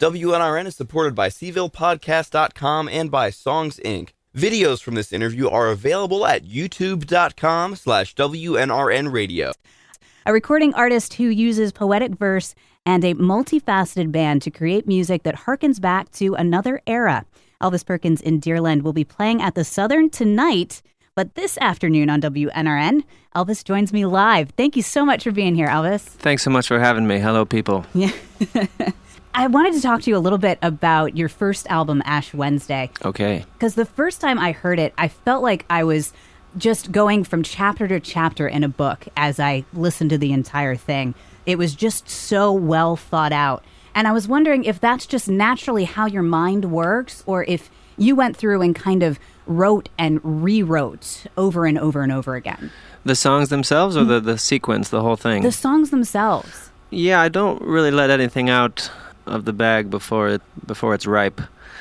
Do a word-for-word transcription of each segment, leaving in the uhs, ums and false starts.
W N R N is supported by Seville Podcast dot com and by Songs Incorporated. Videos from this interview are available at youtube.com slash WNRN radio. A recording artist who uses poetic verse and a multifaceted band to create music that harkens back to another era. Elvis Perkins in Deerland will be playing at the Southern tonight, but this afternoon on W N R N, Elvis joins me live. Thank you so much for being here, Elvis. Thanks so much for having me. Hello, people. Yeah. I wanted to talk to you a little bit about your first album, Ash Wednesday. Okay. Because the first time I heard it, I felt like I was just going from chapter to chapter in a book as I listened to the entire thing. It was just so well thought out. And I was wondering if that's just naturally how your mind works, or if you went through and kind of wrote and rewrote over and over and over again. The songs themselves or the, the sequence, the whole thing? The songs themselves. Yeah, I don't really let anything out of the bag before it before it's ripe.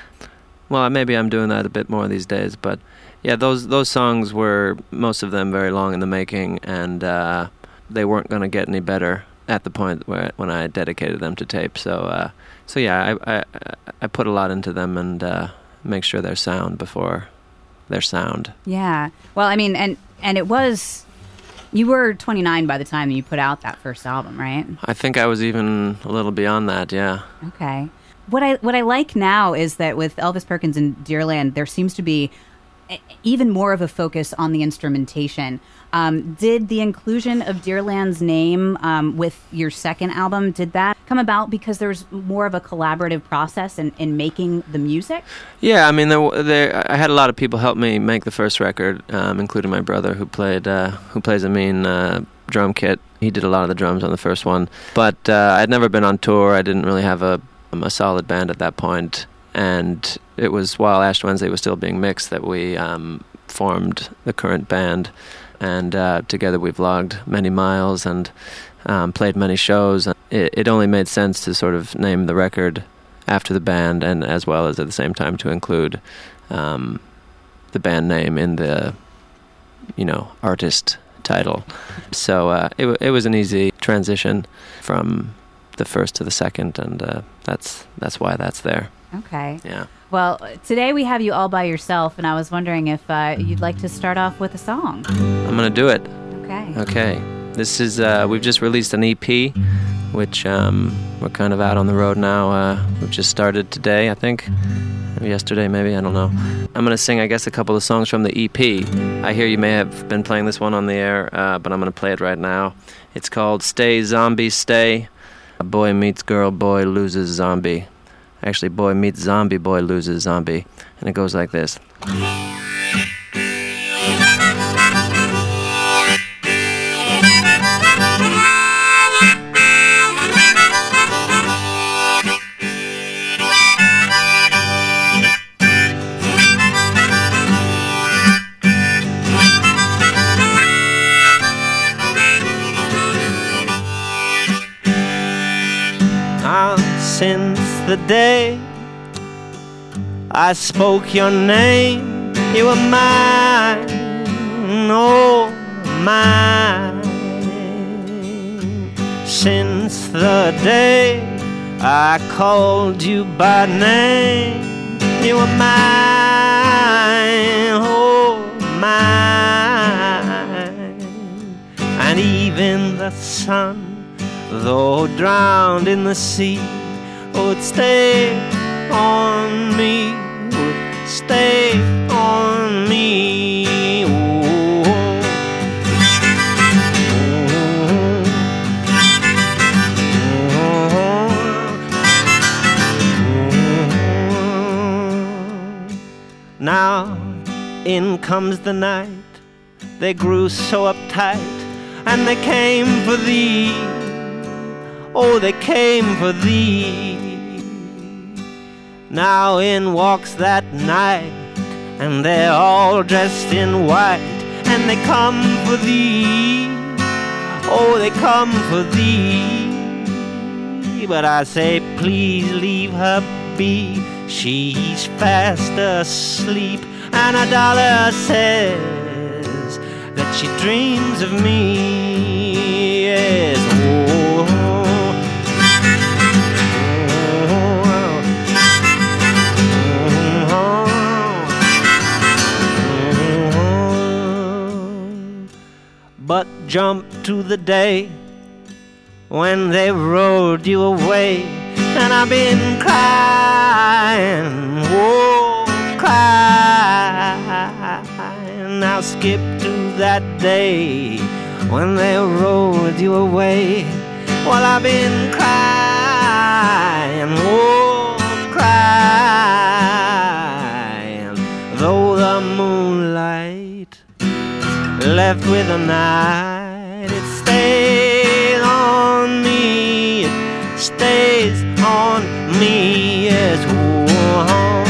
Well, maybe I'm doing that a bit more these days, but yeah, those those songs were, most of them, very long in the making, and uh, they weren't going to get any better at the point where when I dedicated them to tape. So, uh, so yeah, I, I I put a lot into them and uh, make sure they're sound before they're sound. Yeah. Well, I mean, and and it was. You were twenty-nine by the time you put out that first album, right? I think I was even a little beyond that, yeah. Okay. What I what I like now is that with Elvis Perkins in Deerland, there seems to be even more of a focus on the instrumentation. Um, did the inclusion of Deerland's name um, with your second album, did that come about because there's more of a collaborative process in, in making the music? Yeah, I mean, there, there, I had a lot of people help me make the first record, um, including my brother who played, uh, who plays a mean uh, drum kit. He did a lot of the drums on the first one. But uh, I'd never been on tour. I didn't really have a, a solid band at that point. And it was while Ash Wednesday was still being mixed that we um, formed the current band. And uh, together we've logged many miles and um, played many shows. It, it only made sense to sort of name the record after the band, and as well as at the same time to include um, the band name in the, you know, artist title. So uh, it, it was an easy transition from the first to the second, and uh, that's that's why that's there. Okay. Yeah. Well, today we have you all by yourself, and I was wondering if uh, you'd like to start off with a song. I'm going to do it. Okay. Okay. This is, uh, we've just released an E P, which um, we're kind of out on the road now. Uh, we've just started today, I think. Yesterday, maybe, I don't know. I'm going to sing, I guess, a couple of songs from the E P. I hear you may have been playing this one on the air, uh, but I'm going to play it right now. It's called Stay Zombie Stay. A boy meets girl, boy loses zombie. Actually, boy meets zombie, boy loses zombie. And it goes like this. Since the day I spoke your name, you were mine, oh mine. Since the day I called you by name, you were mine, oh mine. And even the sun, though drowned in the sea, would stay on me, would stay on me. Oh, oh, oh. Now in comes the night, they grew so uptight, and they came for thee. Oh, they came for thee. Now in walks that knight, and they're all dressed in white, and they come for thee. Oh, they come for thee. But I say, please leave her be. She's fast asleep, and a dollar says that she dreams of me. Yes, oh, oh, oh. but jump to the day when they rode you away. And I've been crying, oh, crying. Now skip to that day when they rode you away. Well, I've been crying, oh, crying. Though the moonlight left with the night, it stays on me, it stays on me, yes, oh, oh.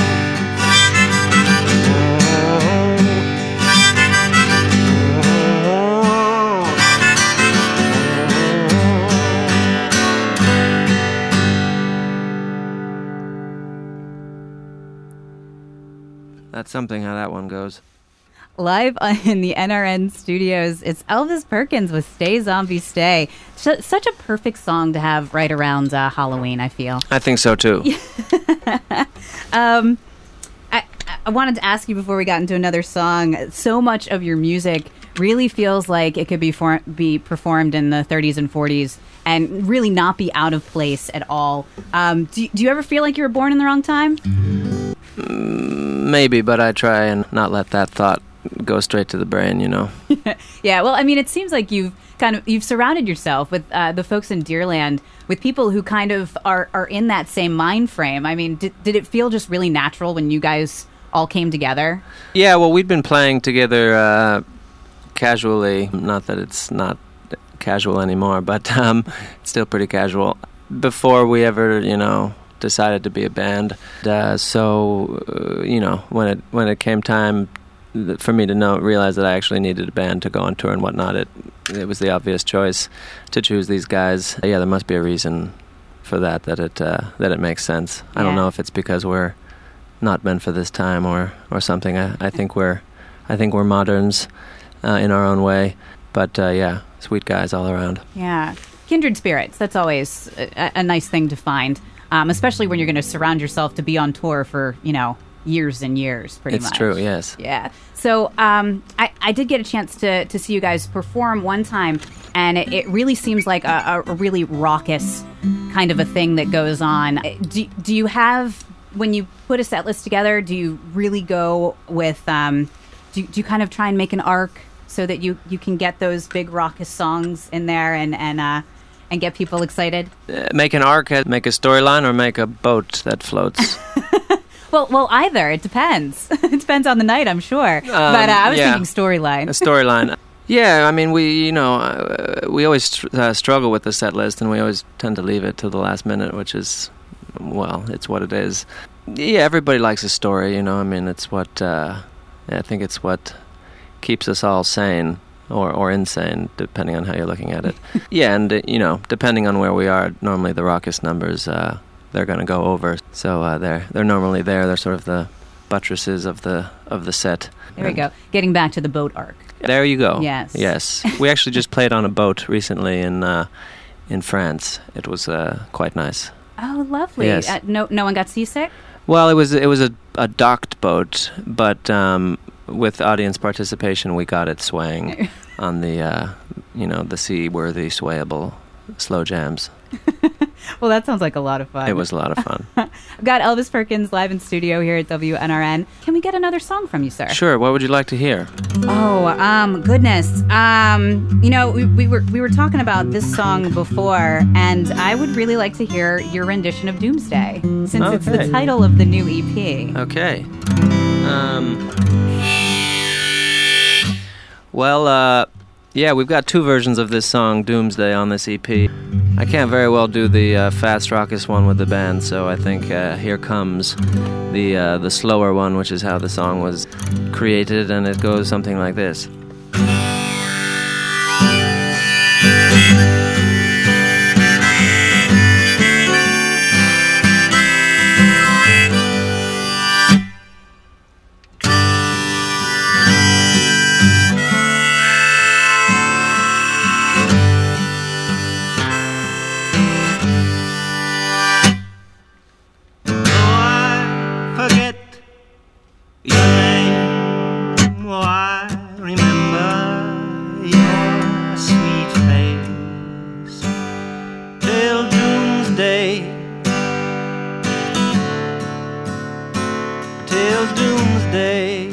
That's something how that one goes. Live in the N R N studios, it's Elvis Perkins with Stay Zombie Stay. S- such a perfect song to have right around uh, Halloween, I feel. I think so, too. um, I, I wanted to ask you before we got into another song, so much of your music really feels like it could be for, be performed in the thirties and forties and really not be out of place at all. Um, do, do you ever feel like you were born in the wrong time? Maybe, but I try and not let that thought go straight to the brain, you know. Yeah, well, I mean, it seems like you've kind of you've surrounded yourself with uh, the folks in Deerland with people who kind of are, are in that same mind frame. I mean, did, did it feel just really natural when you guys all came together? Yeah, well, we'd been playing together uh, casually. Not that it's not casual anymore, but um, it's still pretty casual. Before we ever, you know, decided to be a band. Uh, so, uh, you know, when it when it came time for me to know, realize that I actually needed a band to go on tour and whatnot, it it was the obvious choice to choose these guys. Yeah, there must be a reason for that, that it uh, that it makes sense. I Yeah. don't know if it's because we're not meant for this time or, or something. I, I think we're I think we're moderns uh, in our own way. But uh, yeah, sweet guys all around. Yeah. Kindred spirits. That's always a, a nice thing to find, um, especially when you're going to surround yourself to be on tour for, you know, years and years, pretty It's much. true, yes. Yeah. So um, I, I did get a chance to, to see you guys perform one time, and it, it really seems like a, a really raucous kind of a thing that goes on. Do, do you have, when you put a set list together, do you really go with, um, do, do you kind of try and make an arc so that you, you can get those big raucous songs in there and, and, uh, and get people excited? Uh, make an arc, uh, make a storyline, or make a boat that floats? Well, well, either. It depends. It depends on the night, I'm sure. Um, but uh, I was yeah. thinking storyline. A storyline. Yeah, I mean, we, you know, uh, we always tr- uh, struggle with the set list, and we always tend to leave it till the last minute, which is, well, it's what it is. Yeah, everybody likes a story, you know. I mean, it's what, uh, I think it's what keeps us all sane, or, or insane, depending on how you're looking at it. Yeah, and, uh, you know, depending on where we are, normally the raucous numbers, uh, they're going to go over. So uh, they're they're normally there. They're sort of the buttresses of the of the set. There we go. Getting back to the boat arc. There you go. Yes. Yes. We actually just played on a boat recently in uh, in France. It was uh, quite nice. Oh, lovely. Yes. Uh, no, no one got seasick? Well, it was it was a, a docked boat, but um, with audience participation, we got it swaying on the uh, you know the seaworthy, swayable slow jams. Well, that sounds like a lot of fun. It was a lot of fun. I've got Elvis Perkins live in studio here at W N R N. Can we get another song from you, sir? Sure. What would you like to hear? Oh, um, goodness. Um, you know, we, we were we were talking about this song before, and I would really like to hear your rendition of Doomsday, since it's the Okay. title of the new E P. Okay. Um, well, uh, yeah, we've got two versions of this song, Doomsday, on this E P. I can't very well do the uh, fast raucous one with the band, so I think uh, here comes the uh, the slower one, which is how the song was created, and it goes something like this. Remember till doomsday.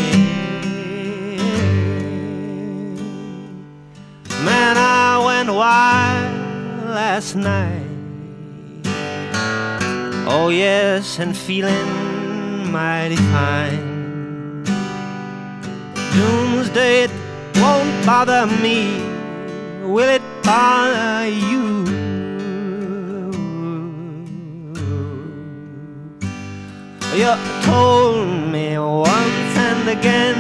Man, I went wild last night. Oh yes, and feeling mighty fine. Doomsday, it won't bother me. Will it bother you? You told me once and again.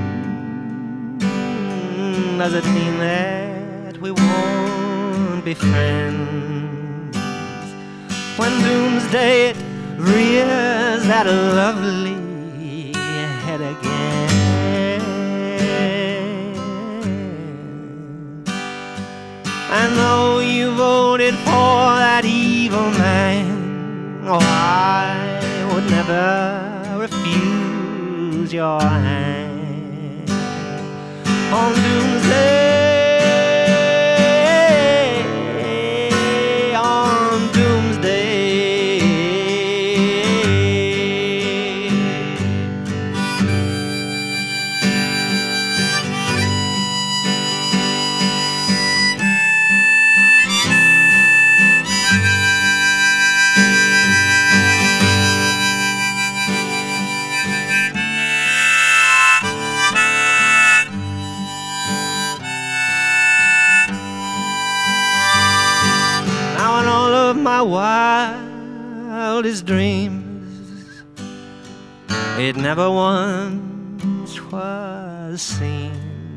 Does it mean that we won't be friends? When doomsday it rears that lovely head again. I know you voted for that evil man. Oh, I would never refuse your hand on doomsday. On doomsday. My wildest dreams, it never once was seen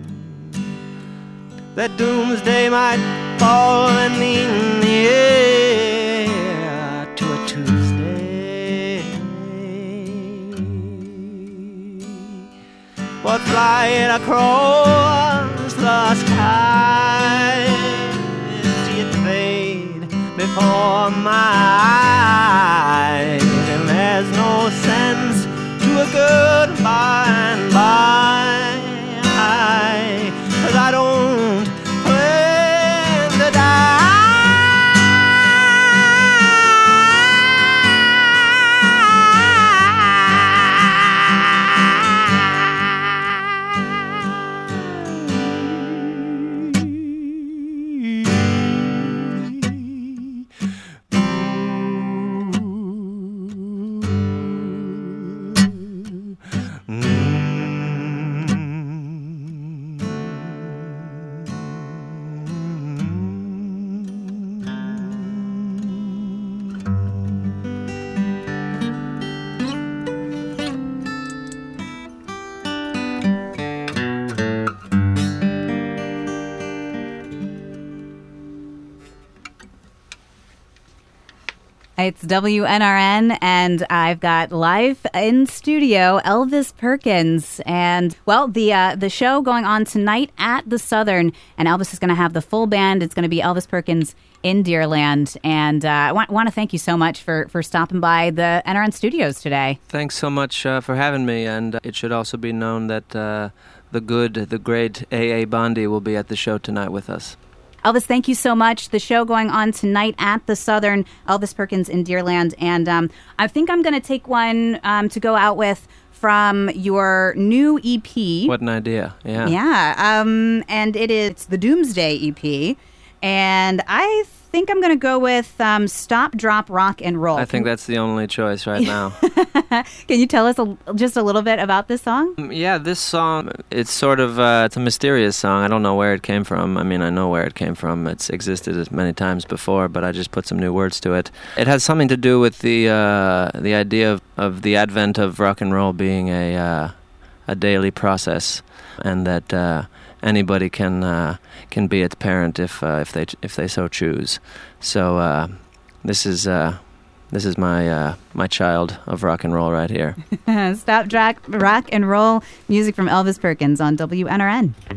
that doomsday might fall in the air to a Tuesday, but flying across the sky, see it fade before my eyes, and there's no sense to a goodbye and bye, 'cause I don't plan to die. It's W N R N, and I've got live in studio Elvis Perkins. And, well, the uh, the show going on tonight at the Southern, and Elvis is going to have the full band. It's going to be Elvis Perkins in Deerland. And uh, I want, want to thank you so much for, for stopping by the N R N studios today. Thanks so much uh, for having me, and uh, it should also be known that uh, the good, the great A A. Bondi will be at the show tonight with us. Elvis, thank you so much. The show going on tonight at the Southern, Elvis Perkins in Deerland. And um, I think I'm going to take one um, to go out with from your new E P. What an idea. Yeah. Yeah. Um, and it is it's the Doomsday E P. And I think I'm going to go with um, Stop, Drop, Rock, and Roll. I think that's the only choice right now. Can you tell us a, just a little bit about this song? Yeah, this song, it's sort of, uh, it's a mysterious song. I don't know where it came from. I mean, I know where it came from. It's existed many times before, but I just put some new words to it. It has something to do with the uh, the idea of, of the advent of rock and roll being a uh, a daily process, and that uh, anybody can uh, can be its parent if uh, if they if they so choose. So uh, this is uh, this is my uh, my child of rock and roll right here. Stop, Drop, Rock, and Roll. Music from Elvis Perkins on W N R N.